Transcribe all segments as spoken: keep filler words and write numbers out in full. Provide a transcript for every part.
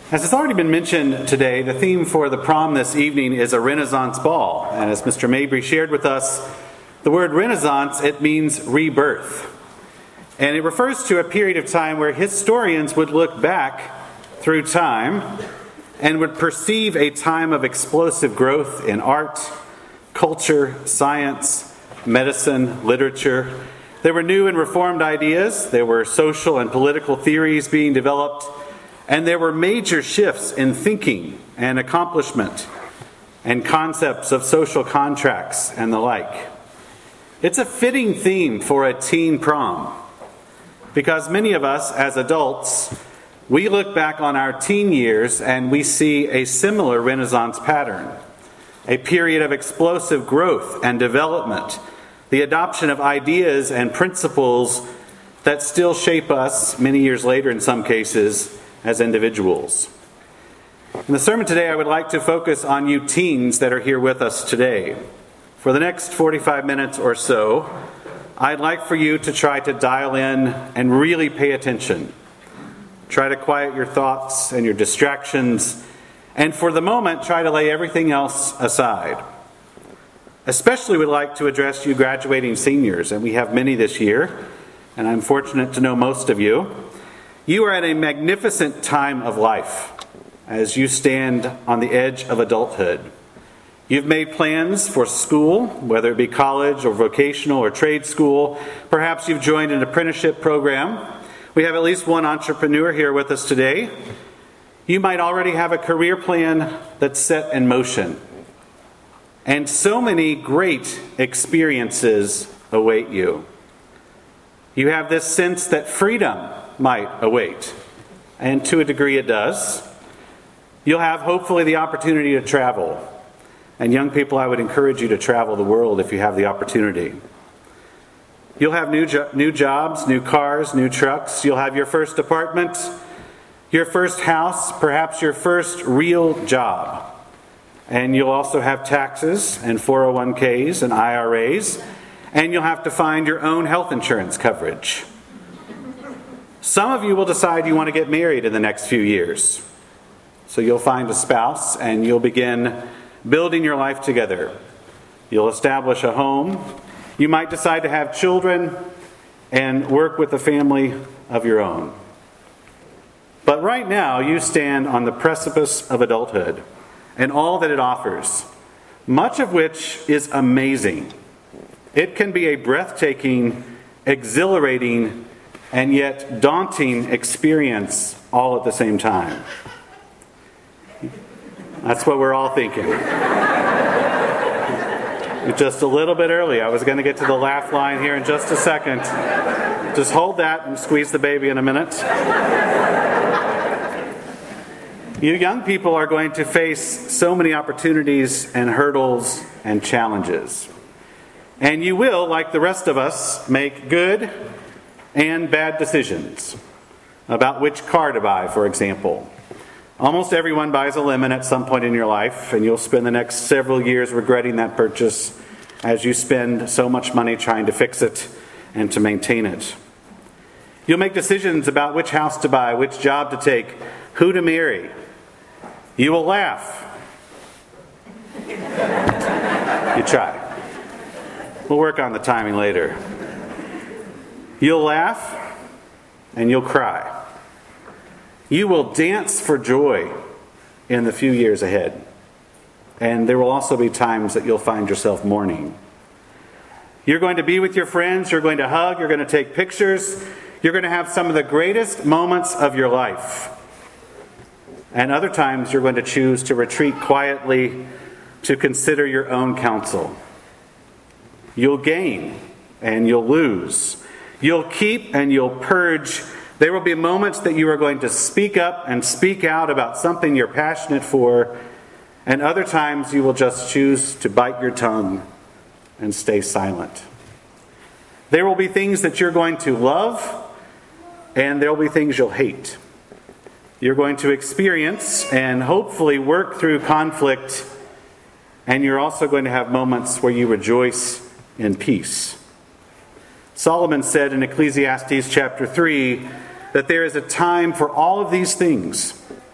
As has already been mentioned today, the theme for the prom this evening is a Renaissance ball. And as Mister Mabry shared with us, the word Renaissance, it means rebirth. And it refers to a period of time where historians would look back through time and would perceive a time of explosive growth in art, culture, science, medicine, literature. There were new and reformed ideas. There were social and political theories being developed. And there were major shifts in thinking and accomplishment and concepts of social contracts and the like. It's a fitting theme for a teen prom because many of us as adults, we look back on our teen years and we see a similar Renaissance pattern, a period of explosive growth and development, the adoption of ideas and principles that still shape us many years later in some cases as individuals. In the sermon today, I would like to focus on you teens that are here with us today. For the next forty-five minutes or so, I'd like for you to try to dial in and really pay attention. Try to quiet your thoughts and your distractions, and for the moment, try to lay everything else aside. Especially would like to address you graduating seniors, and we have many this year, and I'm fortunate to know most of you. You are at a magnificent time of life as you stand on the edge of adulthood. You've made plans for school, whether it be college or vocational or trade school. Perhaps you've joined an apprenticeship program. We have at least one entrepreneur here with us today. You might already have a career plan that's set in motion. And so many great experiences await you. You have this sense that freedom might await, and to a degree it does. You'll have hopefully the opportunity to travel. And young people, I would encourage you to travel the world if you have the opportunity. You'll have new jo- new jobs, new cars, new trucks. You'll have your first apartment, your first house, perhaps your first real job. And you'll also have taxes and four oh one k's and I R A's. And you'll have to find your own health insurance coverage. Some of you will decide you want to get married in the next few years. So you'll find a spouse and you'll begin building your life together. You'll establish a home. You might decide to have children and work with a family of your own. But right now, you stand on the precipice of adulthood and all that it offers, much of which is amazing. It can be a breathtaking, exhilarating, and yet daunting experience all at the same time. That's what we're all thinking. Just a little bit early. I was going to get to the laugh line here in just a second. Just hold that and squeeze the baby in a minute. You young people are going to face so many opportunities and hurdles and challenges. And you will, like the rest of us, make good and bad decisions about which car to buy, for example. Almost everyone buys a lemon at some point in your life, and you'll spend the next several years regretting that purchase as you spend so much money trying to fix it and to maintain it. You'll make decisions about which house to buy, which job to take, who to marry. You will laugh. You try. We'll work on the timing later. You'll laugh and you'll cry. You will dance for joy in the few years ahead. And there will also be times that you'll find yourself mourning. You're going to be with your friends, you're going to hug, you're going to take pictures, you're going to have some of the greatest moments of your life. And other times you're going to choose to retreat quietly to consider your own counsel. You'll gain and you'll lose. You'll keep and you'll purge. There will be moments that you are going to speak up and speak out about something you're passionate for, and other times you will just choose to bite your tongue and stay silent. There will be things that you're going to love, and there will be things you'll hate. You're going to experience and hopefully work through conflict, and you're also going to have moments where you rejoice in peace. Solomon said in Ecclesiastes chapter three that there is a time for all of these things,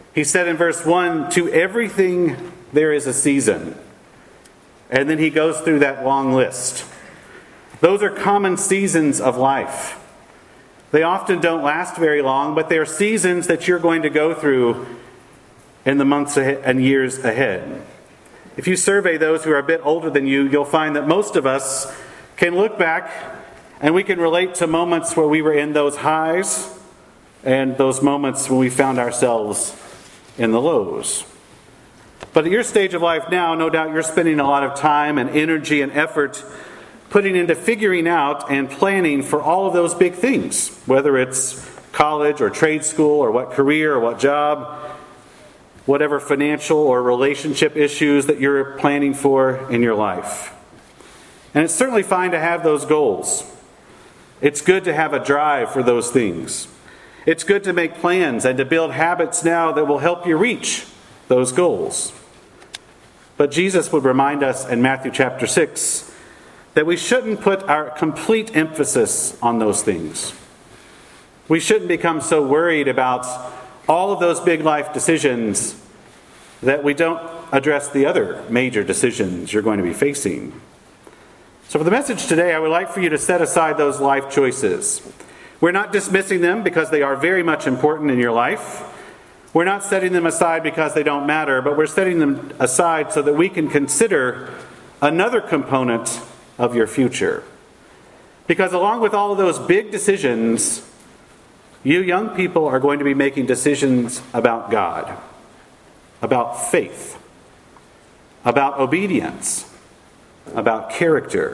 He said in verse one, "To everything there is a season." And then he goes through that long list. Those are common seasons of life. They often don't last very long, but they are seasons that you're going to go through in the months and years ahead. If you survey those who are a bit older than you, you'll find that most of us can look back and we can relate to moments where we were in those highs and those moments when we found ourselves in the lows. But at your stage of life now, no doubt you're spending a lot of time and energy and effort putting into figuring out and planning for all of those big things, whether it's college or trade school or what career or what job, whatever financial or relationship issues that you're planning for in your life. And it's certainly fine to have those goals. It's good to have a drive for those things. It's good to make plans and to build habits now that will help you reach those goals. But Jesus would remind us in Matthew chapter six that we shouldn't put our complete emphasis on those things. We shouldn't become so worried about all of those big life decisions that we don't address the other major decisions you're going to be facing. So for the message today, I would like for you to set aside those life choices. We're not dismissing them because they are very much important in your life. We're not setting them aside because they don't matter, but we're setting them aside so that we can consider another component of your future. Because along with all of those big decisions, you young people are going to be making decisions about God, about faith, about obedience, about character.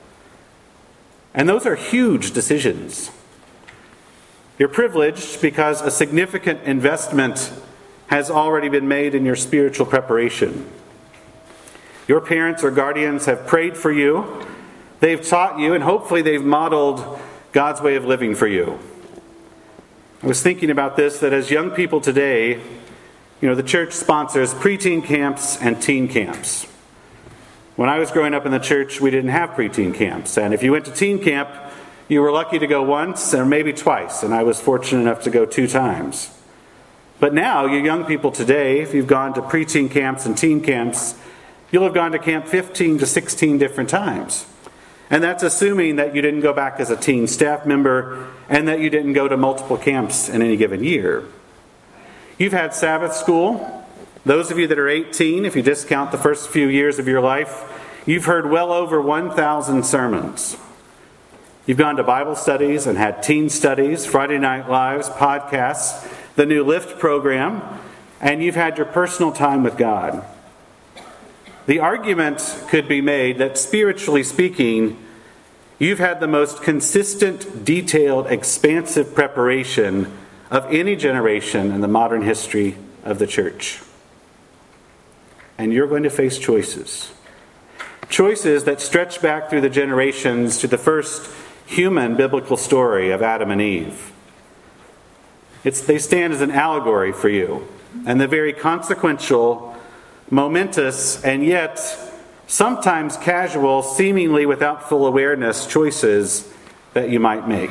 And those are huge decisions. You're privileged because a significant investment has already been made in your spiritual preparation. Your parents or guardians have prayed for you. They've taught you, and hopefully they've modeled God's way of living for you. I was thinking about this, that as young people today, you know, the church sponsors preteen camps and teen camps. When I was growing up in the church, we didn't have preteen camps. And if you went to teen camp, you were lucky to go once or maybe twice. And I was fortunate enough to go two times. But now, you young people today, if you've gone to preteen camps and teen camps, you'll have gone to camp fifteen to sixteen different times. And that's assuming that you didn't go back as a teen staff member and that you didn't go to multiple camps in any given year. You've had Sabbath school. Those of you that are eighteen, if you discount the first few years of your life, you've heard well over one thousand sermons. You've gone to Bible studies and had teen studies, Friday Night Lives, podcasts, the new Lift program, and you've had your personal time with God. The argument could be made that spiritually speaking, you've had the most consistent, detailed, expansive preparation of any generation in the modern history of the church. And you're going to face choices. Choices that stretch back through the generations to the first human biblical story of Adam and Eve. It's, they stand as an allegory for you, and the very consequential, momentous, and yet sometimes casual, seemingly without full awareness, choices that you might make.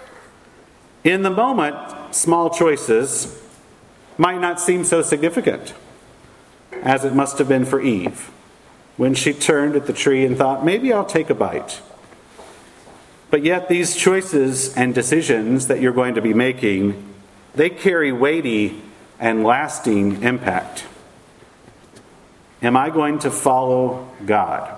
In the moment, small choices might not seem so significant as it must have been for Eve when she turned at the tree and thought, maybe I'll take a bite. But yet these choices and decisions that you're going to be making, they carry weighty and lasting impact. Am I going to follow God?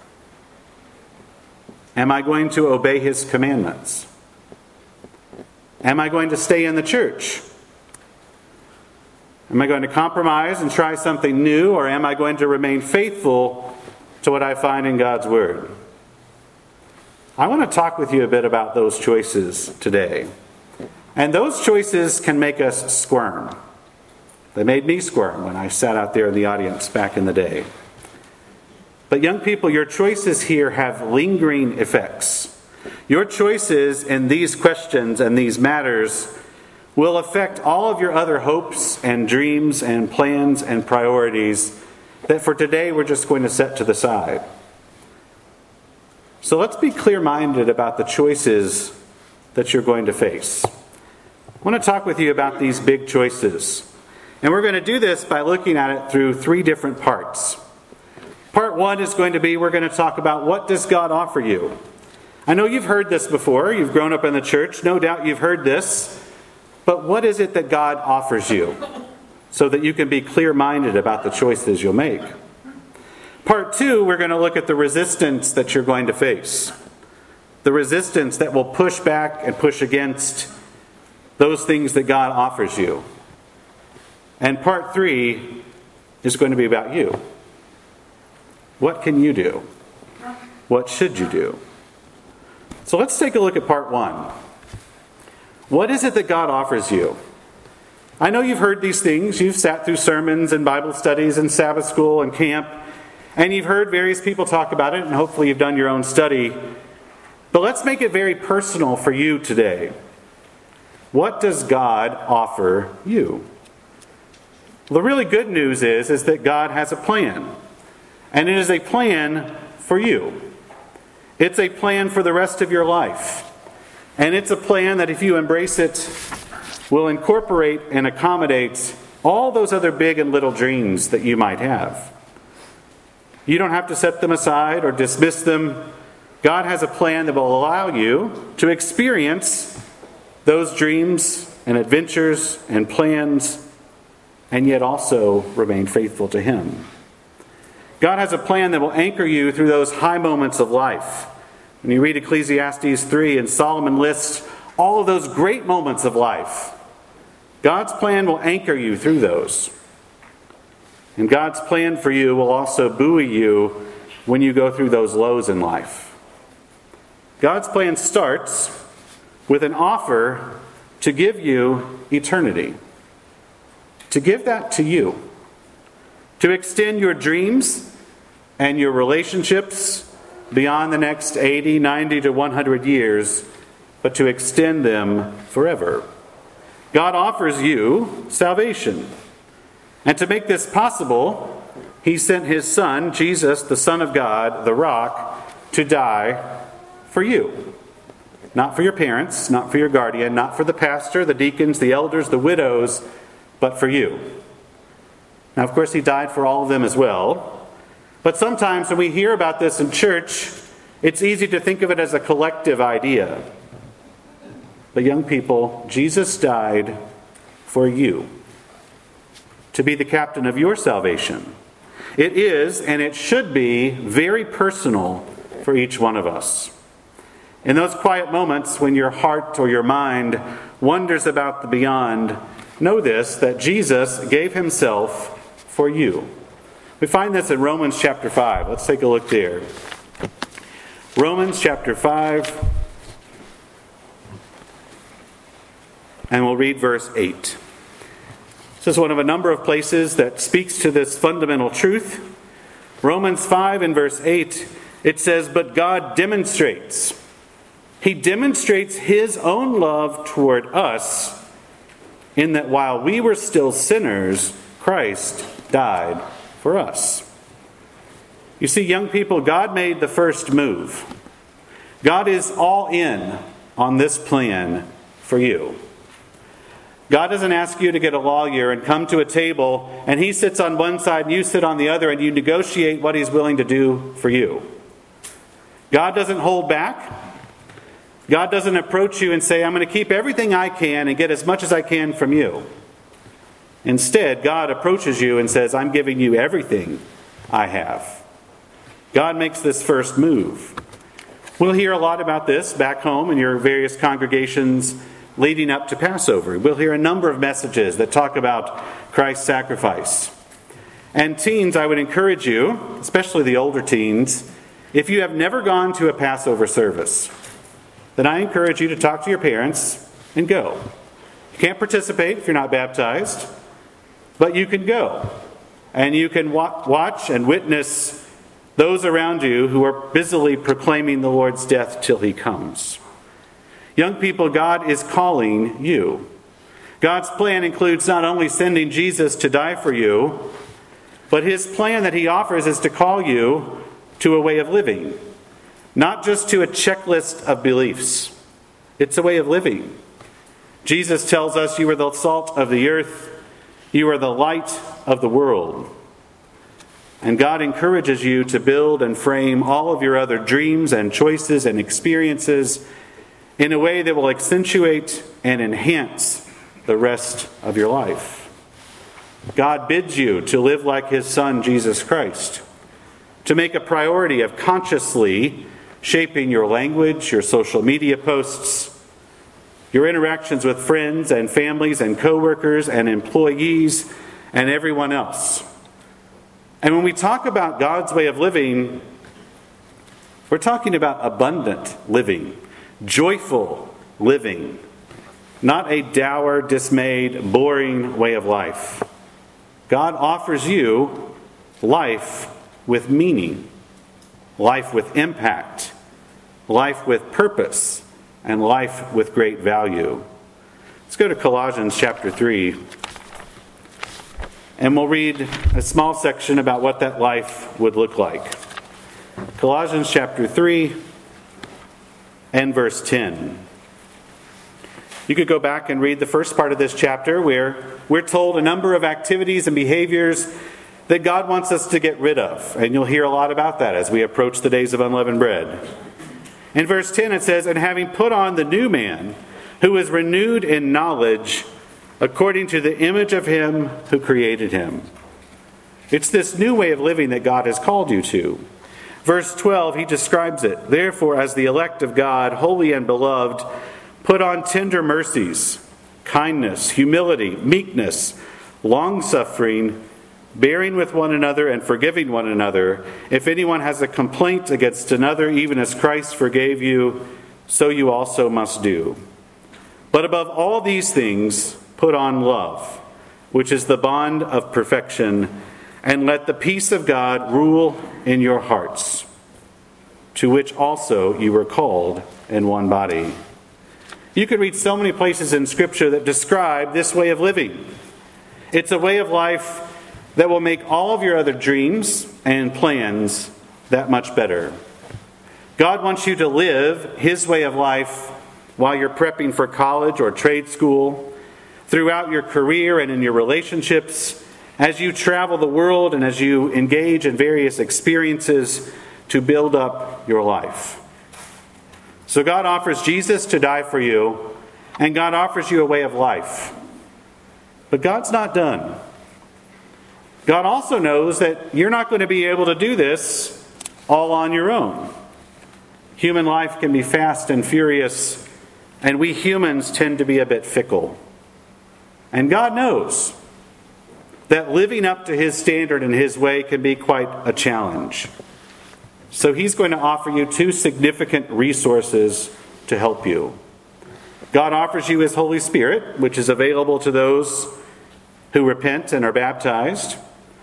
Am I going to obey His commandments? Am I going to stay in the church? Am I going to compromise and try something new, or am I going to remain faithful to what I find in God's Word? I want to talk with you a bit about those choices today. And those choices can make us squirm. They made me squirm when I sat out there in the audience back in the day. But young people, your choices here have lingering effects. Your choices in these questions and these matters will affect all of your other hopes and dreams and plans and priorities that for today we're just going to set to the side. So let's be clear-minded about the choices that you're going to face. I want to talk with you about these big choices. And we're going to do this by looking at it through three different parts. Part one is going to be, we're going to talk about what does God offer you. I know you've heard this before. You've grown up in the church. No doubt you've heard this. But what is it that God offers you so that you can be clear-minded about the choices you'll make? Part two, we're going to look at the resistance that you're going to face. The resistance that will push back and push against those things that God offers you. And part three is going to be about you. What can you do? What should you do? So let's take a look at part one. What is it that God offers you? I know you've heard these things. You've sat through sermons and Bible studies and Sabbath school and camp, and you've heard various people talk about it, and hopefully you've done your own study. But let's make it very personal for you today. What does God offer you? The really good news is, is that God has a plan. And it is a plan for you. It's a plan for the rest of your life. And it's a plan that if you embrace it, will incorporate and accommodate all those other big and little dreams that you might have. You don't have to set them aside or dismiss them. God has a plan that will allow you to experience those dreams and adventures and plans, and yet also remain faithful to Him. God has a plan that will anchor you through those high moments of life. When you read Ecclesiastes three and Solomon lists all of those great moments of life, God's plan will anchor you through those. And God's plan for you will also buoy you when you go through those lows in life. God's plan starts with an offer to give you eternity. To give that to you. To extend your dreams and your relationships beyond the next eighty, ninety to one hundred years, but to extend them forever. God offers you salvation. And to make this possible, He sent His Son, Jesus, the Son of God, the Rock, to die for you. Not for your parents, not for your guardian, not for the pastor, the deacons, the elders, the widows, but for you. Now, of course, He died for all of them as well. But sometimes when we hear about this in church, it's easy to think of it as a collective idea. But young people, Jesus died for you, to be the captain of your salvation. It is, and it should be, very personal for each one of us. In those quiet moments when your heart or your mind wonders about the beyond, know this, that Jesus gave Himself for you. We find this in Romans chapter five. Let's take a look there. Romans chapter five. And we'll read verse eight. This is one of a number of places that speaks to this fundamental truth. Romans five and verse eight, it says, "But God demonstrates, He demonstrates His own love toward us, in that while we were still sinners, Christ died for us." You see, young people, God made the first move. God is all in on this plan for you. God doesn't ask you to get a lawyer and come to a table and He sits on one side and you sit on the other and you negotiate what He's willing to do for you. God doesn't hold back. God doesn't approach you and say, "I'm going to keep everything I can and get as much as I can from you." Instead, God approaches you and says, "I'm giving you everything I have." God makes this first move. We'll hear a lot about this back home in your various congregations leading up to Passover. We'll hear a number of messages that talk about Christ's sacrifice. And teens, I would encourage you, especially the older teens, if you have never gone to a Passover service, then I encourage you to talk to your parents and go. You can't participate if you're not baptized, but you can go. And you can wa- watch and witness those around you who are busily proclaiming the Lord's death till He comes. Young people, God is calling you. God's plan includes not only sending Jesus to die for you, but His plan that He offers is to call you to a way of living. Not just to a checklist of beliefs. It's a way of living. Jesus tells us you are the salt of the earth. You are the light of the world. And God encourages you to build and frame all of your other dreams and choices and experiences in a way that will accentuate and enhance the rest of your life. God bids you to live like His Son, Jesus Christ, to make a priority of consciously shaping your language, your social media posts, your interactions with friends and families and coworkers and employees and everyone else. And when we talk about God's way of living, we're talking about abundant living, joyful living, not a dour, dismayed, boring way of life. God offers you life with meaning, life with impact, life with purpose, and life with great value. Let's go to Colossians chapter three. And we'll read a small section about what that life would look like. Colossians chapter three and verse ten. You could go back and read the first part of this chapter where we're told a number of activities and behaviors that God wants us to get rid of. And you'll hear a lot about that as we approach the days of unleavened bread. In verse ten it says, "And having put on the new man, who is renewed in knowledge, according to the image of Him who created him." It's this new way of living that God has called you to. Verse twelve, he describes it. "Therefore, as the elect of God, holy and beloved, put on tender mercies, kindness, humility, meekness, long-suffering, bearing with one another and forgiving one another. If anyone has a complaint against another, even as Christ forgave you, so you also must do. But above all these things, put on love, which is the bond of perfection, and let the peace of God rule in your hearts, to which also you were called in one body." You could read so many places in Scripture that describe this way of living. It's a way of life that will make all of your other dreams and plans that much better. God wants you to live His way of life while you're prepping for college or trade school, throughout your career and in your relationships, as you travel the world and as you engage in various experiences to build up your life. So God offers Jesus to die for you, and God offers you a way of life. But God's not done. God also knows that you're not going to be able to do this all on your own. Human life can be fast and furious, and we humans tend to be a bit fickle. And God knows that living up to His standard and His way can be quite a challenge. So He's going to offer you two significant resources to help you. God offers you His Holy Spirit, which is available to those who repent and are baptized.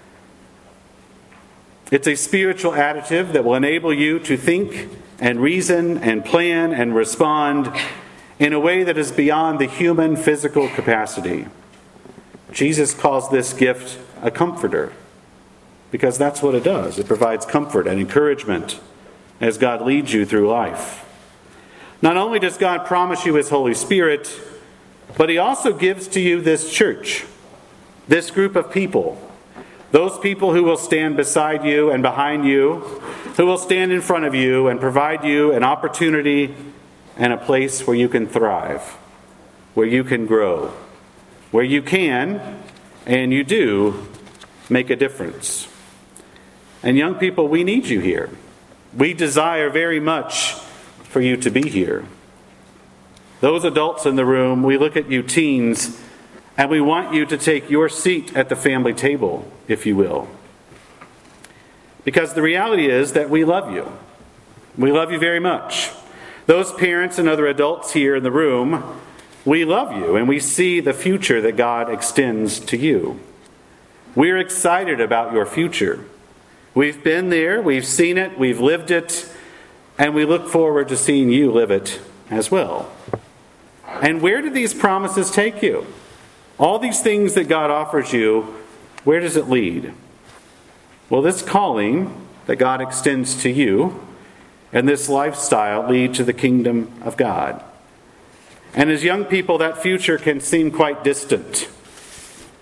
It's a spiritual additive that will enable you to think and reason and plan and respond in a way that is beyond the human physical capacity. Jesus calls this gift a comforter, because that's what it does. It provides comfort and encouragement as God leads you through life. Not only does God promise you His Holy Spirit, but He also gives to you this church, this group of people, those people who will stand beside you and behind you, who will stand in front of you and provide you an opportunity and a place where you can thrive, where you can grow, where you can, and you do, make a difference. And young people, we need you here. We desire very much for you to be here. Those adults in the room, we look at you teens, and we want you to take your seat at the family table, if you will. Because the reality is that we love you. We love you very much. Those parents and other adults here in the room, we love you, and we see the future that God extends to you. We're excited about your future. We've been there, we've seen it, we've lived it, and we look forward to seeing you live it as well. And where do these promises take you? All these things that God offers you, where does it lead? Well, this calling that God extends to you and this lifestyle lead to the kingdom of God. And as young people, that future can seem quite distant.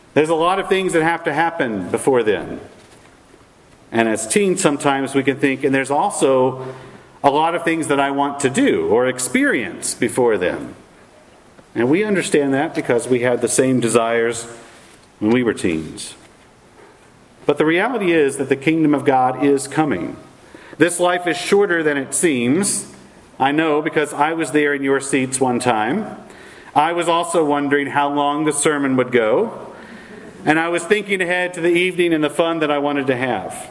There's a lot of things that have to happen before then. And as teens, sometimes we can think, and there's also a lot of things that I want to do or experience before then. And we understand that because we had the same desires when we were teens. But the reality is that the kingdom of God is coming. This life is shorter than it seems. I know because I was there in your seats one time. I was also wondering how long the sermon would go. And I was thinking ahead to the evening and the fun that I wanted to have.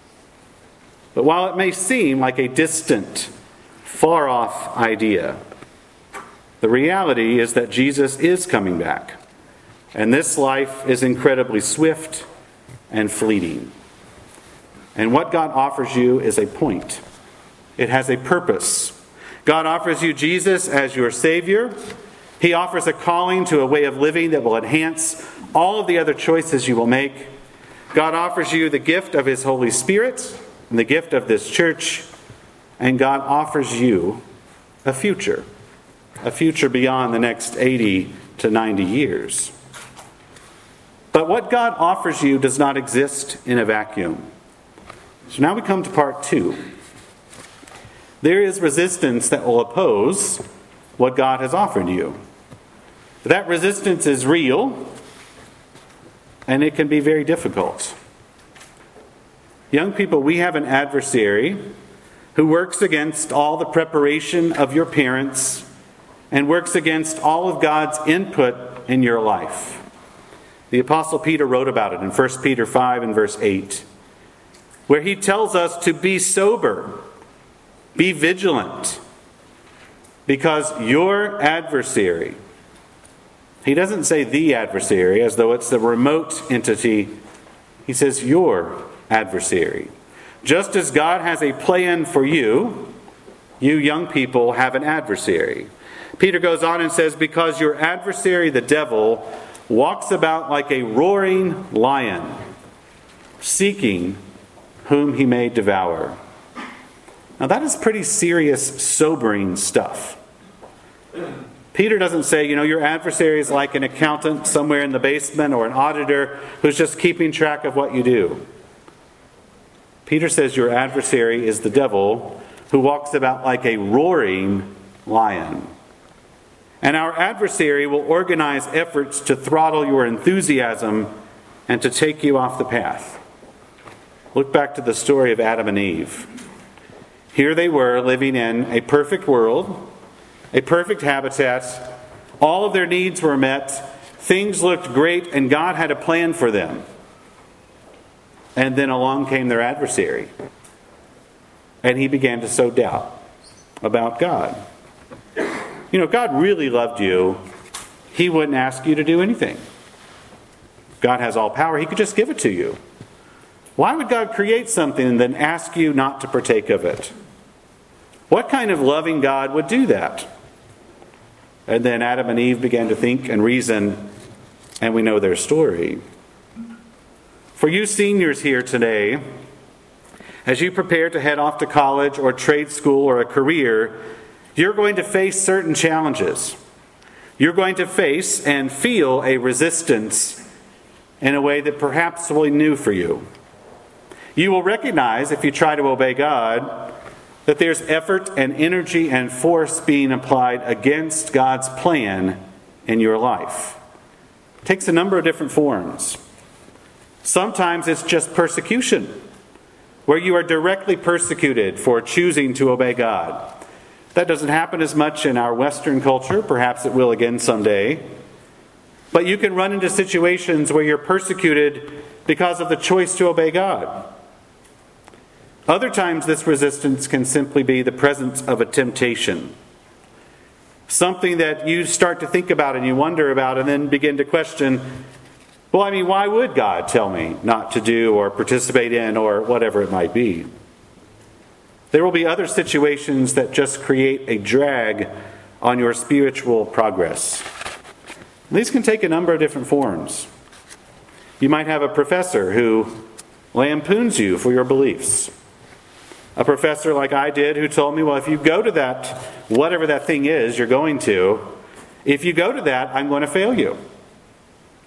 But while it may seem like a distant, far-off idea, the reality is that Jesus is coming back. And this life is incredibly swift and fleeting. And what God offers you is a point. It has a purpose. God offers you Jesus as your Savior. He offers a calling to a way of living that will enhance all of the other choices you will make. God offers you the gift of His Holy Spirit and the gift of this church. And God offers you a future. A future beyond the next eighty to ninety years. But what God offers you does not exist in a vacuum. So now we come to part two. There is resistance that will oppose what God has offered you. That resistance is real, and it can be very difficult. Young people, we have an adversary who works against all the preparation of your parents and works against all of God's input in your life. The Apostle Peter wrote about it in First Peter five and verse eight, where he tells us to be sober, be vigilant, because your adversary, he doesn't say the adversary as though it's the remote entity. He says your adversary. Just as God has a plan for you, you young people have an adversary. Peter goes on and says, because your adversary, the devil, walks about like a roaring lion, seeking whom he may devour. Now that is pretty serious, sobering stuff. Peter doesn't say, you know, your adversary is like an accountant somewhere in the basement or an auditor who's just keeping track of what you do. Peter says your adversary is the devil who walks about like a roaring lion. And our adversary will organize efforts to throttle your enthusiasm and to take you off the path. Look back to the story of Adam and Eve. Here they were living in a perfect world, a perfect habitat. All of their needs were met. Things looked great, and God had a plan for them. And then along came their adversary. And he began to sow doubt about God. You know, God really loved you. He wouldn't ask you to do anything. God has all power. He could just give it to you. Why would God create something and then ask you not to partake of it? What kind of loving God would do that? And then Adam and Eve began to think and reason, and we know their story. For you seniors here today, as you prepare to head off to college or trade school or a career, you're going to face certain challenges. You're going to face and feel a resistance in a way that perhaps will be new for you. You will recognize, if you try to obey God, that there's effort and energy and force being applied against God's plan in your life. It takes a number of different forms. Sometimes it's just persecution, where you are directly persecuted for choosing to obey God. That doesn't happen as much in our Western culture. Perhaps it will again someday. But you can run into situations where you're persecuted because of the choice to obey God. Other times this resistance can simply be the presence of a temptation. Something that you start to think about and you wonder about and then begin to question, well, I mean, why would God tell me not to do or participate in or whatever it might be? There will be other situations that just create a drag on your spiritual progress. These can take a number of different forms. You might have a professor who lampoons you for your beliefs. A professor like I did who told me, well, if you go to that, whatever that thing is you're going to, if you go to that, I'm going to fail you.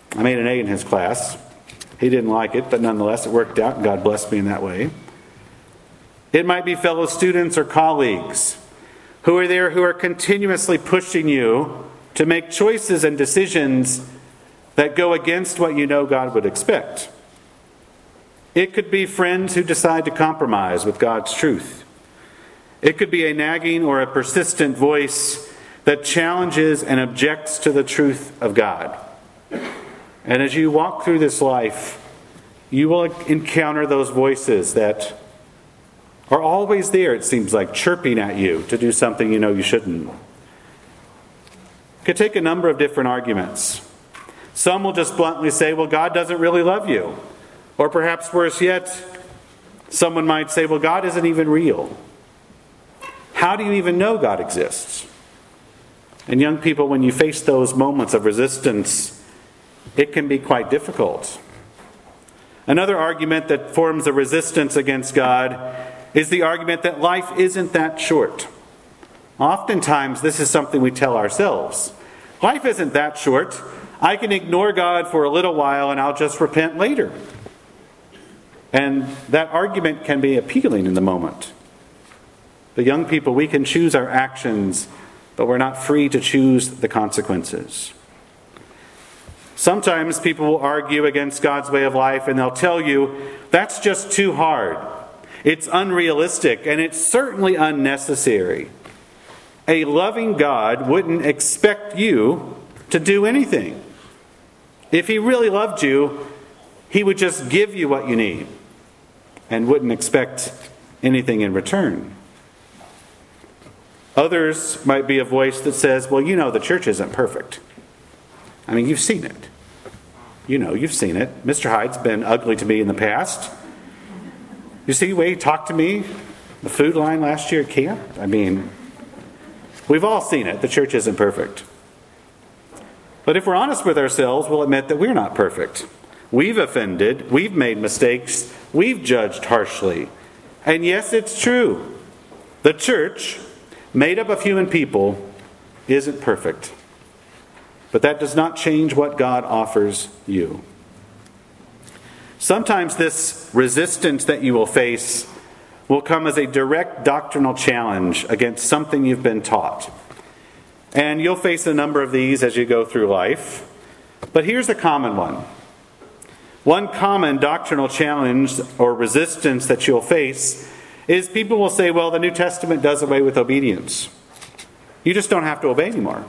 I made an A in his class. He didn't like it, but nonetheless it worked out, and God blessed me in that way. It might be fellow students or colleagues who are there who are continuously pushing you to make choices and decisions that go against what you know God would expect. It could be friends who decide to compromise with God's truth. It could be a nagging or a persistent voice that challenges and objects to the truth of God. And as you walk through this life, you will encounter those voices that are always there, it seems like, chirping at you to do something you know you shouldn't. You could take a number of different arguments. Some will just bluntly say, well, God doesn't really love you. Or perhaps worse yet, someone might say, well, God isn't even real. How do you even know God exists? And young people, when you face those moments of resistance, it can be quite difficult. Another argument that forms a resistance against God is the argument that life isn't that short. Oftentimes, this is something we tell ourselves. Life isn't that short. I can ignore God for a little while and I'll just repent later. And that argument can be appealing in the moment. The young people, we can choose our actions, but we're not free to choose the consequences. Sometimes people will argue against God's way of life and they'll tell you, that's just too hard. It's unrealistic and it's certainly unnecessary. A loving God wouldn't expect you to do anything. If He really loved you, He would just give you what you need and wouldn't expect anything in return. Others might be a voice that says, well, you know, the church isn't perfect. I mean, you've seen it. You know, you've seen it. Mister Hyde's been ugly to me in the past. You see the way he talked to me, the food line last year at camp? I mean, we've all seen it. The church isn't perfect. But if we're honest with ourselves, we'll admit that we're not perfect. We've offended. We've made mistakes. We've judged harshly. And yes, it's true. The church, made up of human people, isn't perfect. But that does not change what God offers you. Sometimes this resistance that you will face will come as a direct doctrinal challenge against something you've been taught. And you'll face a number of these as you go through life. But here's a common one. One common doctrinal challenge or resistance that you'll face is people will say, well, the New Testament does away with obedience. You just don't have to obey anymore.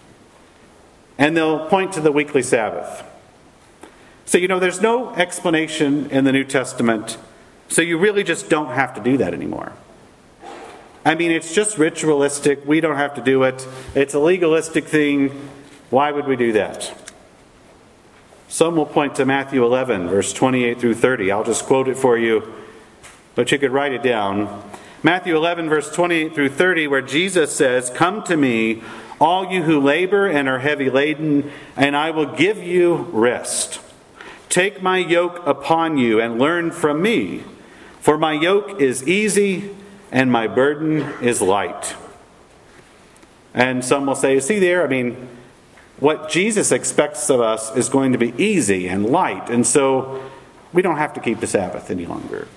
And they'll point to the weekly Sabbath. So, you know, there's no explanation in the New Testament, so you really just don't have to do that anymore. I mean, it's just ritualistic. We don't have to do it. It's a legalistic thing. Why would we do that? Some will point to Matthew eleven, verse twenty-eight through thirty. I'll just quote it for you, but you could write it down. Matthew eleven, verse twenty-eight through thirty, where Jesus says, "Come to me, all you who labor and are heavy laden, and I will give you rest. Take my yoke upon you and learn from me, for my yoke is easy and my burden is light." And some will say, see there, I mean, what Jesus expects of us is going to be easy and light, and so we don't have to keep the Sabbath any longer.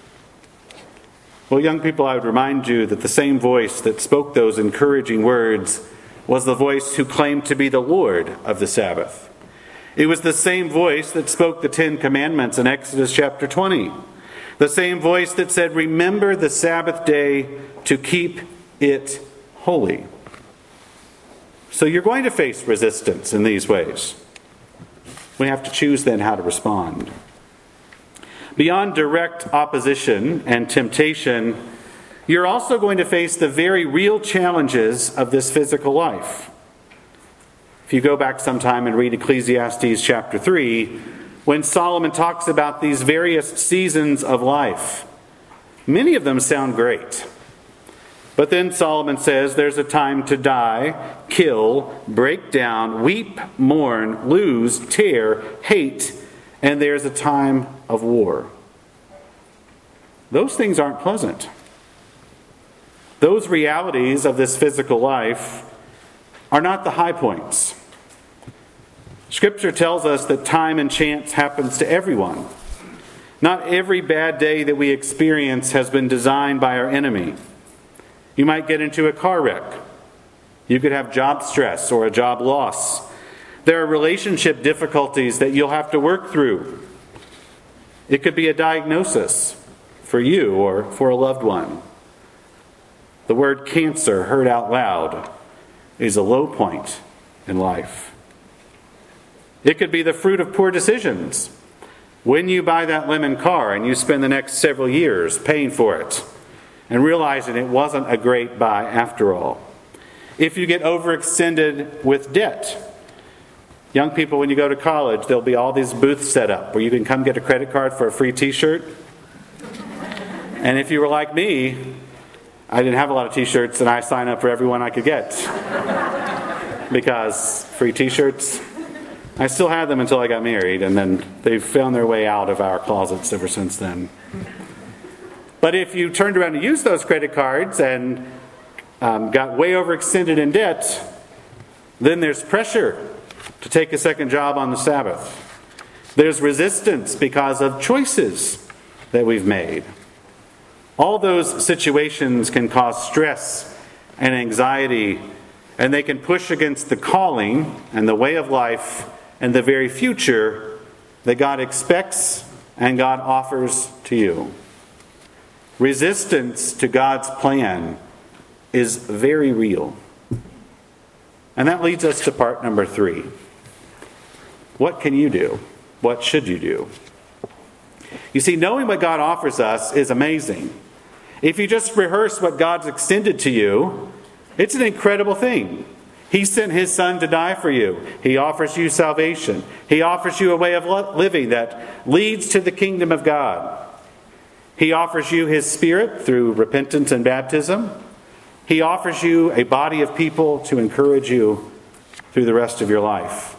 Well, young people, I would remind you that the same voice that spoke those encouraging words was the voice who claimed to be the Lord of the Sabbath. It was the same voice that spoke the Ten Commandments in Exodus chapter twenty. The same voice that said, "Remember the Sabbath day to keep it holy." So you're going to face resistance in these ways. We have to choose then how to respond. Beyond direct opposition and temptation, you're also going to face the very real challenges of this physical life. If you go back sometime and read Ecclesiastes chapter three, when Solomon talks about these various seasons of life, many of them sound great. But then Solomon says there's a time to die, kill, break down, weep, mourn, lose, tear, hate, and there's a time of war. Those things aren't pleasant. Those realities of this physical life are not the high points. Scripture tells us that time and chance happens to everyone. Not every bad day that we experience has been designed by our enemy. You might get into a car wreck. You could have job stress or a job loss. There are relationship difficulties that you'll have to work through. It could be a diagnosis for you or for a loved one. The word cancer, heard out loud, is a low point in life. It could be the fruit of poor decisions. When you buy that lemon car and you spend the next several years paying for it and realizing it wasn't a great buy after all. If you get overextended with debt. Young people, when you go to college, there'll be all these booths set up where you can come get a credit card for a free t-shirt. And if you were like me, I didn't have a lot of t-shirts and I signed up for every one I could get. Because free t-shirts, I still had them until I got married, and then they've found their way out of our closets ever since then. But if you turned around and used those credit cards and um, got way overextended in debt, then there's pressure to take a second job on the Sabbath. There's resistance because of choices that we've made. All those situations can cause stress and anxiety, and they can push against the calling and the way of life and the very future that God expects and God offers to you. Resistance to God's plan is very real. And that leads us to part number three. What can you do? What should you do? You see, knowing what God offers us is amazing. If you just rehearse what God's extended to you, it's an incredible thing. He sent His Son to die for you. He offers you salvation. He offers you a way of living that leads to the kingdom of God. He offers you His Spirit through repentance and baptism. He offers you a body of people to encourage you through the rest of your life.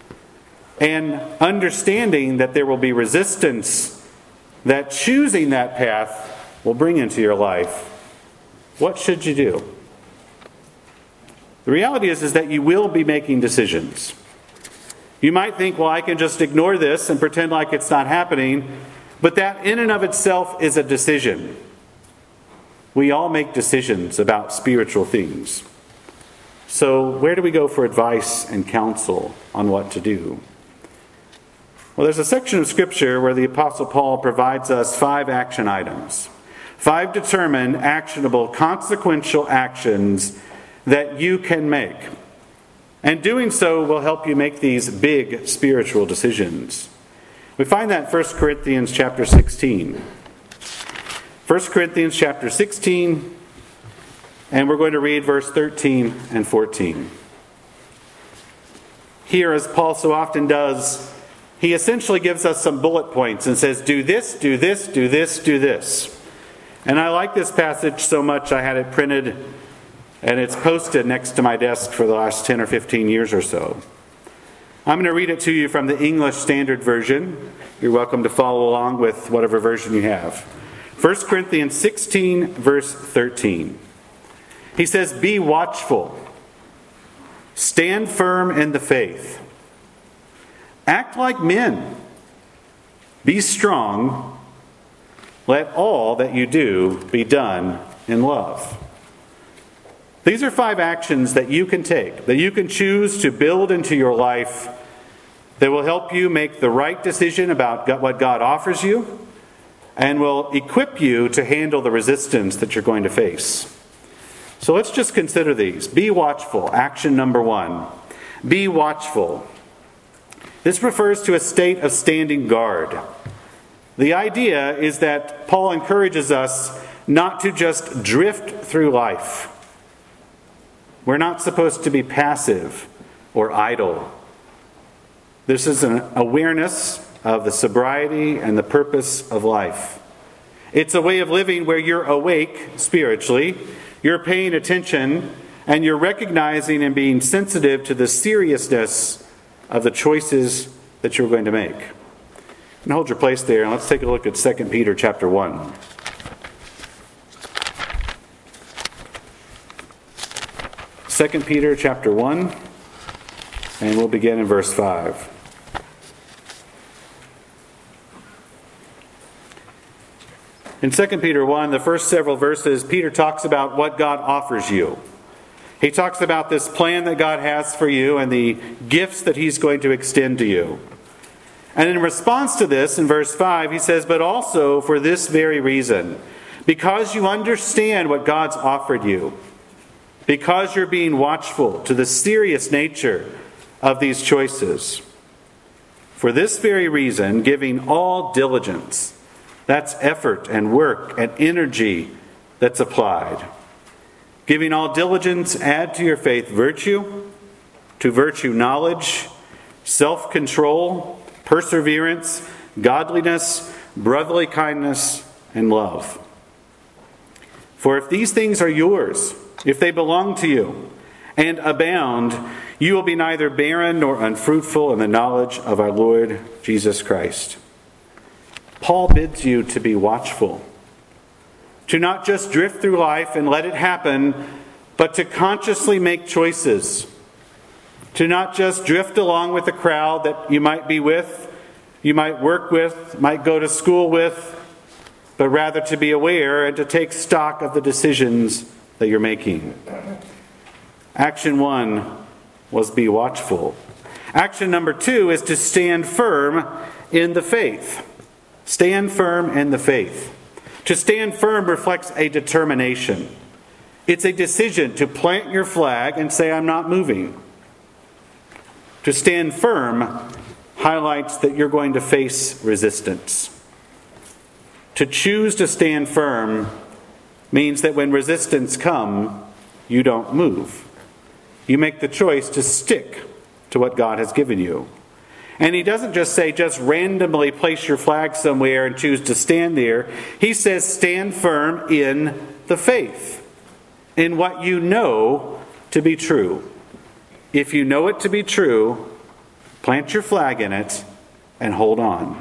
And understanding that there will be resistance that choosing that path will bring into your life, what should you do? The reality is, is that you will be making decisions. You might think, well, I can just ignore this and pretend like it's not happening, but that in and of itself is a decision. We all make decisions about spiritual things. So where do we go for advice and counsel on what to do? Well, there's a section of Scripture where the Apostle Paul provides us five action items. Five determined, actionable, consequential actions that you can make. And doing so will help you make these big spiritual decisions. We find that in First Corinthians chapter sixteen. First Corinthians chapter sixteen, and we're going to read verse thirteen and fourteen. Here, as Paul so often does, he essentially gives us some bullet points and says, do this, do this, do this, do this. And I like this passage so much I had it printed and it's posted next to my desk for the last ten or fifteen years or so. I'm going to read it to you from the English Standard Version. You're welcome to follow along with whatever version you have. First Corinthians sixteen, verse thirteen. He says, be watchful. Stand firm in the faith. Act like men. Be strong. Let all that you do be done in love. These are five actions that you can take, that you can choose to build into your life that will help you make the right decision about what God offers you and will equip you to handle the resistance that you're going to face. So let's just consider these. Be watchful. Action number one. Be watchful. This refers to a state of standing guard. The idea is that Paul encourages us not to just drift through life. We're not supposed to be passive or idle. This is an awareness of the sobriety and the purpose of life. It's a way of living where you're awake spiritually, you're paying attention, and you're recognizing and being sensitive to the seriousness of the choices that you're going to make. And hold your place there, and let's take a look at Second Peter chapter one. Second Peter chapter one. And we'll begin in verse five. In Second Peter one, the first several verses, Peter talks about what God offers you. He talks about this plan that God has for you and the gifts that He's going to extend to you. And in response to this, in verse five, he says, "But also for this very reason, because you understand what God's offered you, because you're being watchful to the serious nature of these choices. For this very reason, giving all diligence," that's effort and work and energy that's applied. "Giving all diligence, add to your faith virtue, to virtue knowledge, self-control, perseverance, godliness, brotherly kindness, and love. For if these things are yours, if they belong to you, and abound, you will be neither barren nor unfruitful in the knowledge of our Lord Jesus Christ." Paul bids you to be watchful, to not just drift through life and let it happen, but to consciously make choices, to not just drift along with the crowd that you might be with, you might work with, might go to school with, but rather to be aware and to take stock of the decisions that you're making. Action one was be watchful. Action number two is to stand firm in the faith. Stand firm in the faith. To stand firm reflects a determination. It's a decision to plant your flag and say, "I'm not moving." To stand firm highlights that you're going to face resistance. To choose to stand firm means that when resistance comes, you don't move. You make the choice to stick to what God has given you. And he doesn't just say, just randomly place your flag somewhere and choose to stand there. He says, stand firm in the faith, in what you know to be true. If you know it to be true, plant your flag in it and hold on.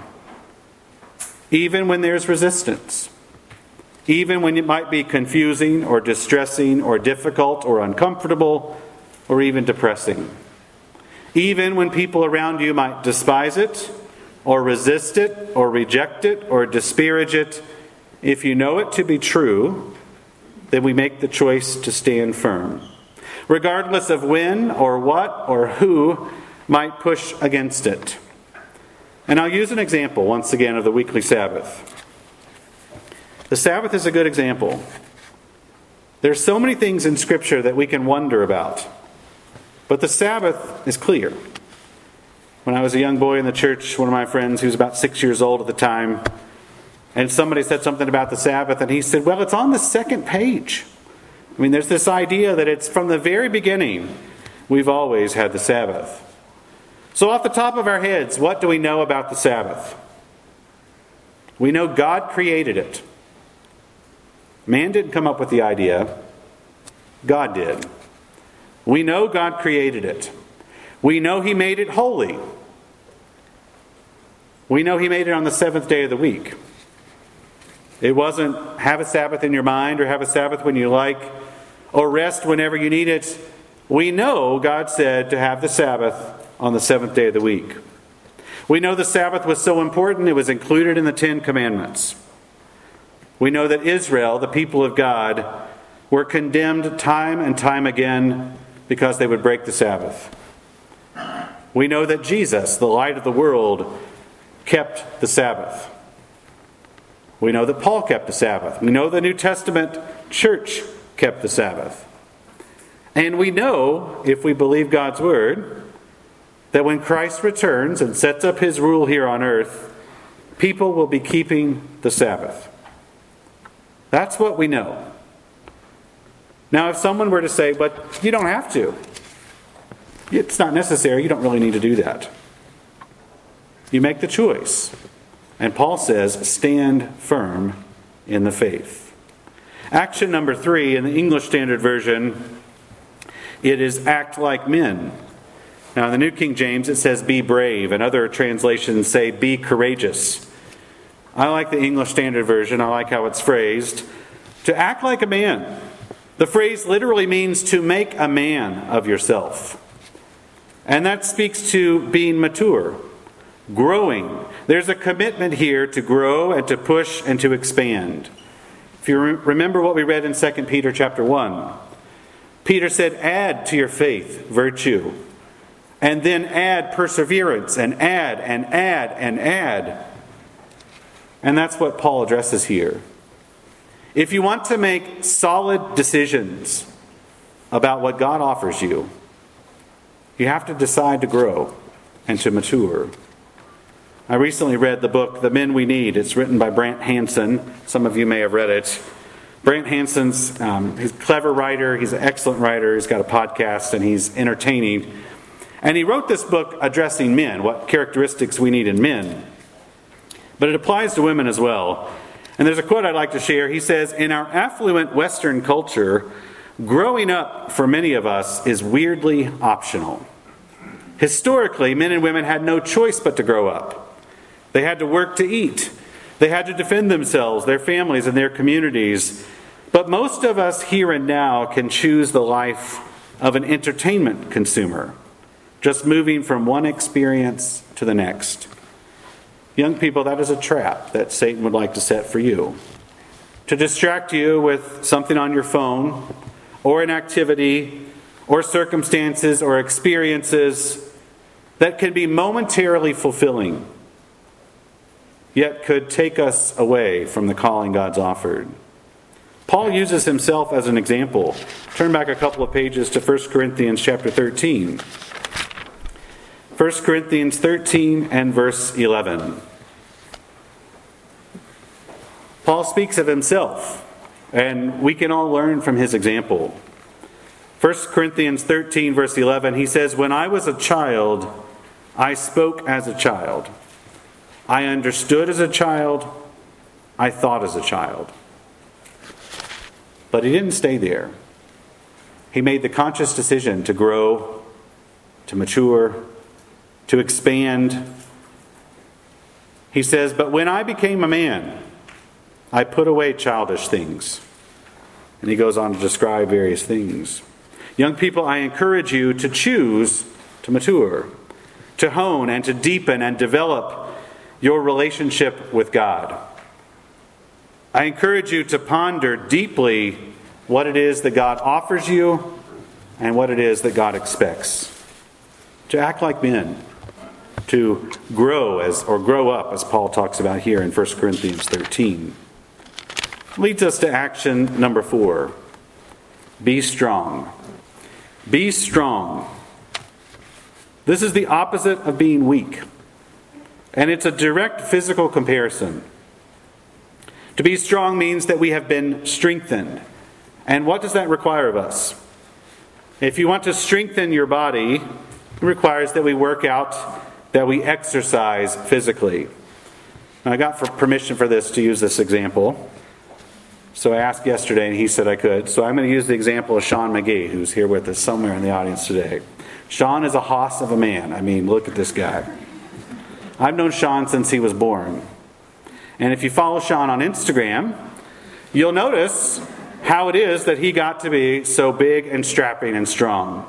Even when there's resistance. Even when it might be confusing or distressing or difficult or uncomfortable or even depressing. Even when people around you might despise it or resist it or reject it or disparage it, if you know it to be true, then we make the choice to stand firm, regardless of when or what or who might push against it. And I'll use an example once again of the weekly Sabbath. The Sabbath is a good example. There's so many things in Scripture that we can wonder about. But the Sabbath is clear. When I was a young boy in the church, one of my friends, who was about six years old at the time, and somebody said something about the Sabbath, and he said, well, it's on the second page. I mean, there's this idea that it's from the very beginning, we've always had the Sabbath. So off the top of our heads, what do we know about the Sabbath? We know God created it. Man didn't come up with the idea. God did. We know God created it. We know He made it holy. We know He made it on the seventh day of the week. It wasn't have a Sabbath in your mind or have a Sabbath when you like or rest whenever you need it. We know God said to have the Sabbath on the seventh day of the week. We know the Sabbath was so important it was included in the Ten Commandments. We know that Israel, the people of God, were condemned time and time again because they would break the Sabbath. We know that Jesus, the light of the world, kept the Sabbath. We know that Paul kept the Sabbath. We know the New Testament church kept the Sabbath. And we know, if we believe God's word, that when Christ returns and sets up His rule here on earth, people will be keeping the Sabbath. That's what we know. Now, if someone were to say, but you don't have to. It's not necessary. You don't really need to do that. You make the choice. And Paul says, stand firm in the faith. Action number three in the English Standard Version, it is act like men. Now, in the New King James, it says be brave, and other translations say be courageous. I like the English Standard Version. I like how it's phrased. To act like a man. The phrase literally means to make a man of yourself. And that speaks to being mature, growing. There's a commitment here to grow and to push and to expand. If you re- remember what we read in Second Peter chapter one, Peter said, add to your faith virtue, and then add perseverance, and add and add and add. And that's what Paul addresses here. If you want to make solid decisions about what God offers you, you have to decide to grow and to mature. I recently read the book, The Men We Need. It's written by Brant Hansen. Some of you may have read it. Brant Hansen's um, he's a clever writer. He's an excellent writer. He's got a podcast and he's entertaining. And he wrote this book addressing men, what characteristics we need in men. But it applies to women as well. And there's a quote I'd like to share. He says, in our affluent Western culture, growing up for many of us is weirdly optional. Historically, men and women had no choice but to grow up. They had to work to eat. They had to defend themselves, their families, and their communities. But most of us here and now can choose the life of an entertainment consumer, just moving from one experience to the next. Young people, that is a trap that Satan would like to set for you. To distract you with something on your phone, or an activity, or circumstances, or experiences that can be momentarily fulfilling, yet could take us away from the calling God's offered. Paul uses himself as an example. Turn back a couple of pages to First Corinthians chapter thirteen. First Corinthians thirteen and verse eleven. Paul speaks of himself, and we can all learn from his example. First Corinthians thirteen verse eleven, he says, when I was a child, I spoke as a child. I understood as a child. I thought as a child. But he didn't stay there. He made the conscious decision to grow, to mature, to expand. He says, but when I became a man, I put away childish things. And he goes on to describe various things. Young people, I encourage you to choose to mature, to hone and to deepen and develop your relationship with God. I encourage you to ponder deeply what it is that God offers you and what it is that God expects. To act like men, to grow as or grow up, as Paul talks about here in First Corinthians thirteen. Leads us to action number four. Be strong. Be strong. This is the opposite of being weak. And it's a direct physical comparison. To be strong means that we have been strengthened. And what does that require of us? If you want to strengthen your body, it requires that we work out, that we exercise physically. Now, I got for permission for this to use this example. So I asked yesterday and he said I could. So I'm going to use the example of Sean McGee, who's here with us somewhere in the audience today. Sean is a hoss of a man. I mean, look at this guy. I've known Sean since he was born. And if you follow Sean on Instagram, you'll notice how it is that he got to be so big and strapping and strong.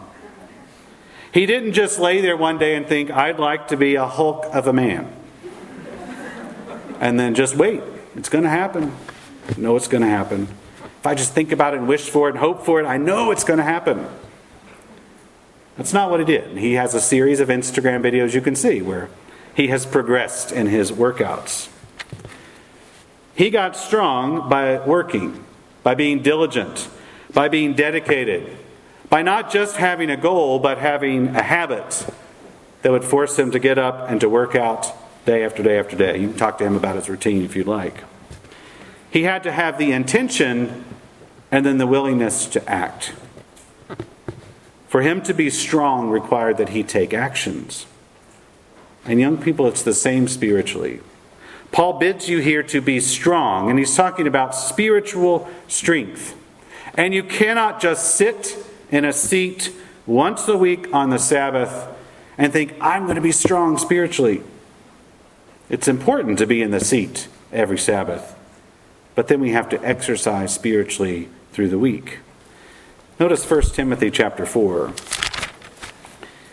He didn't just lay there one day and think, I'd like to be a Hulk of a man. And then just wait. It's going to happen. I know it's going to happen. If I just think about it and wish for it and hope for it, I know it's going to happen. That's not what he did. He has a series of Instagram videos you can see where he has progressed in his workouts. He got strong by working, by being diligent, by being dedicated, by not just having a goal, but having a habit that would force him to get up and to work out day after day after day. You can talk to him about his routine if you'd like. He had to have the intention and then the willingness to act. For him to be strong required that he take actions. And young people, it's the same spiritually. Paul bids you here to be strong, and he's talking about spiritual strength. And you cannot just sit in a seat once a week on the Sabbath and think, I'm going to be strong spiritually. It's important to be in the seat every Sabbath. But then we have to exercise spiritually through the week. Notice First Timothy chapter four.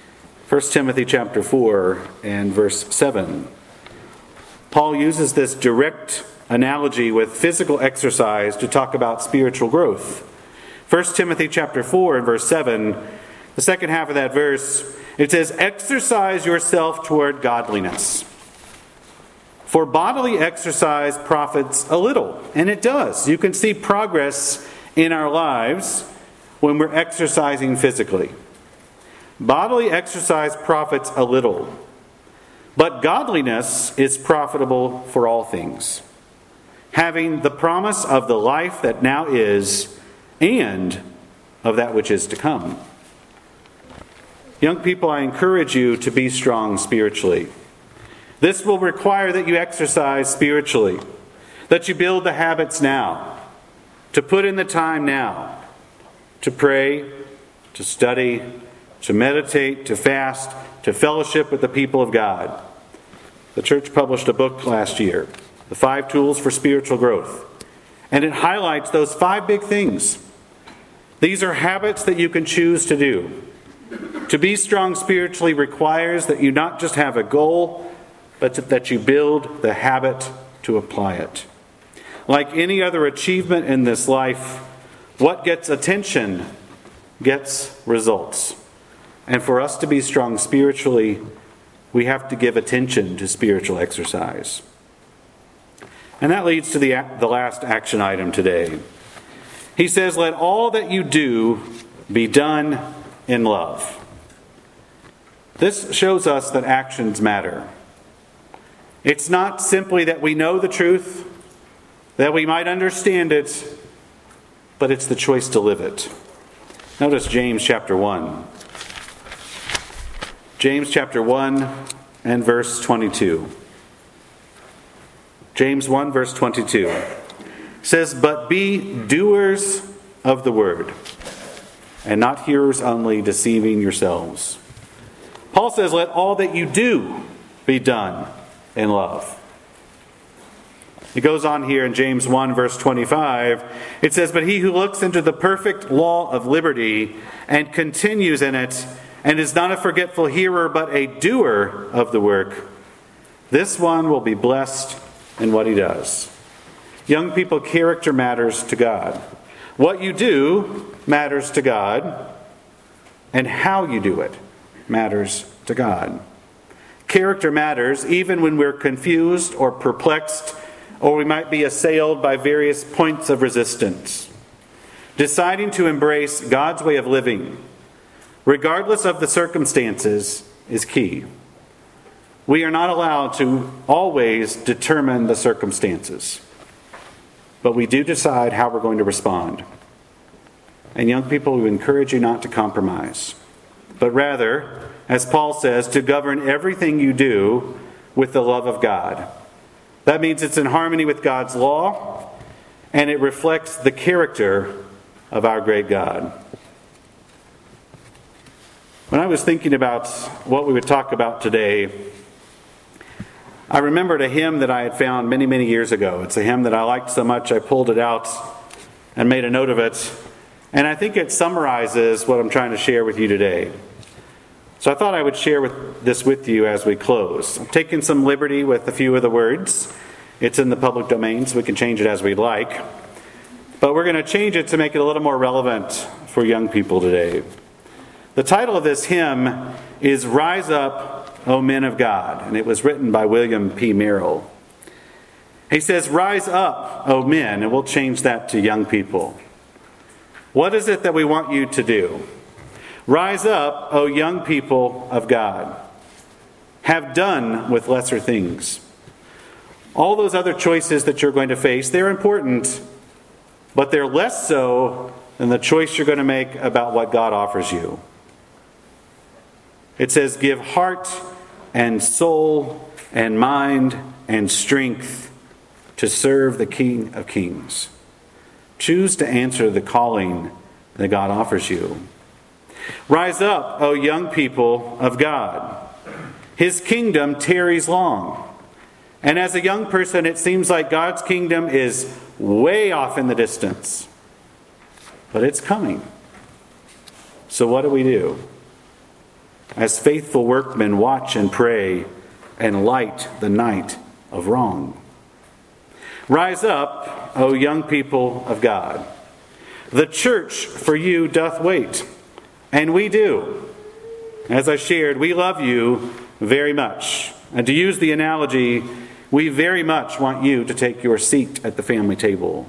First Timothy chapter four and verse seven. Paul uses this direct analogy with physical exercise to talk about spiritual growth. First Timothy chapter four and verse seven, the second half of that verse, it says, "Exercise yourself toward godliness. For bodily exercise profits a little." And it does. You can see progress in our lives when we're exercising physically. Bodily exercise profits a little. But godliness is profitable for all things, having the promise of the life that now is and of that which is to come. Young people, I encourage you to be strong spiritually. This will require that you exercise spiritually, that you build the habits now, to put in the time now, to pray, to study, to meditate, to fast, to fellowship with the people of God. The church published a book last year, The Five Tools for Spiritual Growth, and it highlights those five big things. These are habits that you can choose to do. To be strong spiritually requires that you not just have a goal, but that you build the habit to apply it. Like any other achievement in this life, what gets attention gets results. And for us to be strong spiritually, we have to give attention to spiritual exercise. And that leads to the, the last action item today. He says, "Let all that you do be done in love." This shows us that actions matter. It's not simply that we know the truth, that we might understand it, but it's the choice to live it. Notice James chapter one. James chapter one and verse twenty-two. James one verse twenty-two says, "But be doers of the word, and not hearers only, deceiving yourselves." Paul says, let all that you do be done in love. It goes on here in James one verse twenty-five. It says, "But he who looks into the perfect law of liberty and continues in it, and is not a forgetful hearer, but a doer of the work, this one will be blessed in what he does." Young people, character matters to God. What you do matters to God, and how you do it matters to God. Character matters even when we're confused or perplexed, or we might be assailed by various points of resistance. Deciding to embrace God's way of living, regardless of the circumstances, is key. We are not allowed to always determine the circumstances, but we do decide how we're going to respond. And young people, we encourage you not to compromise, but rather, as Paul says, to govern everything you do with the love of God. That means it's in harmony with God's law, and it reflects the character of our great God. When I was thinking about what we would talk about today, I remembered a hymn that I had found many, many years ago. It's a hymn that I liked so much I pulled it out and made a note of it. And I think it summarizes what I'm trying to share with you today. So I thought I would share with this with you as we close. I'm taking some liberty with a few of the words. It's in the public domain, so we can change it as we'd like. But we're going to change it to make it a little more relevant for young people today. The title of this hymn is "Rise Up, O Men of God," and it was written by William P. Merrill. He says, "Rise up, O men," and we'll change that to young people. What is it that we want you to do? Rise up, O young people of God. Have done with lesser things. All those other choices that you're going to face, they're important, but they're less so than the choice you're going to make about what God offers you. It says, give heart and soul and mind and strength to serve the King of Kings. Choose to answer the calling that God offers you. Rise up, O young people of God. His kingdom tarries long. And as a young person, it seems like God's kingdom is way off in the distance. But it's coming. So what do we do? as faithful workmen watch and pray and light the night of wrong. Rise up, O young people of God. The church for you doth wait, and we do. As I shared, we love you very much. And to use the analogy, we very much want you to take your seat at the family table.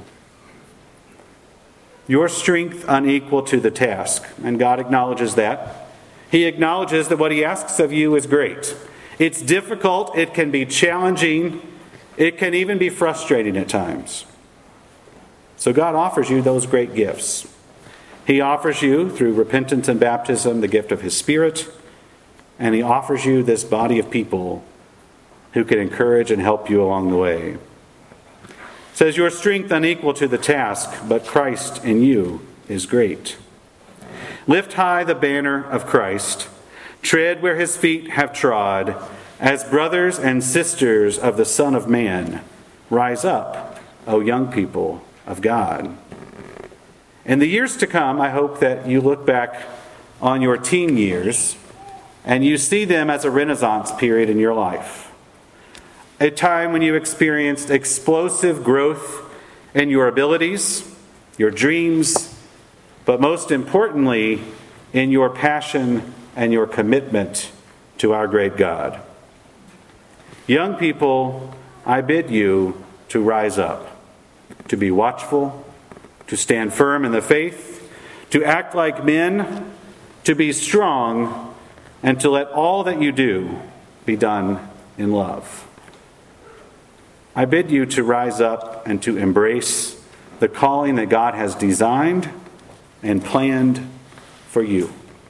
Your strength unequal to the task, and God acknowledges that. He acknowledges that what He asks of you is great. It's difficult, it can be challenging, it can even be frustrating at times. So God offers you those great gifts. He offers you, through repentance and baptism, the gift of His Spirit, and He offers you this body of people who can encourage and help you along the way. It says, your strength unequal to the task, but Christ in you is great. Lift high the banner of Christ. Tread where His feet have trod. As brothers and sisters of the Son of Man, rise up, O young people of God. In the years to come, I hope that you look back on your teen years and you see them as a Renaissance period in your life. A time when you experienced explosive growth in your abilities, your dreams, but most importantly, in your passion and your commitment to our great God. Young people, I bid you to rise up, to be watchful, to stand firm in the faith, to act like men, to be strong, and to let all that you do be done in love. I bid you to rise up and to embrace the calling that God has designed and planned for you.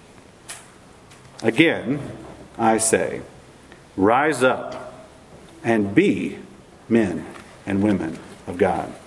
Again, I say, rise up and be men and women of God.